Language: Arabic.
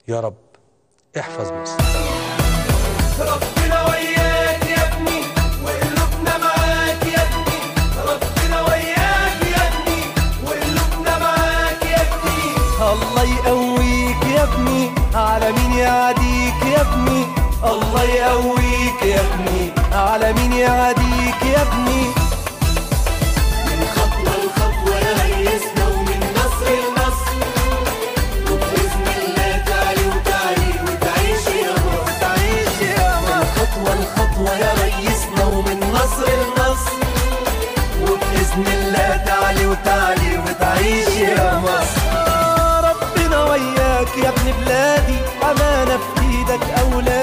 يا رب احفظ مصر. ربنا وياك يا ابني وقلوبنا معاك يا ابني، ربنا وياك يا ابني وقلوبنا معاك يا ابني. الله يقويك يا ابني على مين يعاديك يا ابني، الله يقويك يا ابني على مين يعاديك يا ابني. من خطوة لخطوة ريسنا ومن نصر لنصر، وبإذن الله تعلي وتعلي وتعيش يا مصر، تعيش يا من خطوة لخطوة يا ريسنا ومن نصر لنصر، وبإذن الله تعلي وتعلي وتعيش يا مصر. ربنا وياك يا ابن بلادي، أمانة في إيدك أولادي.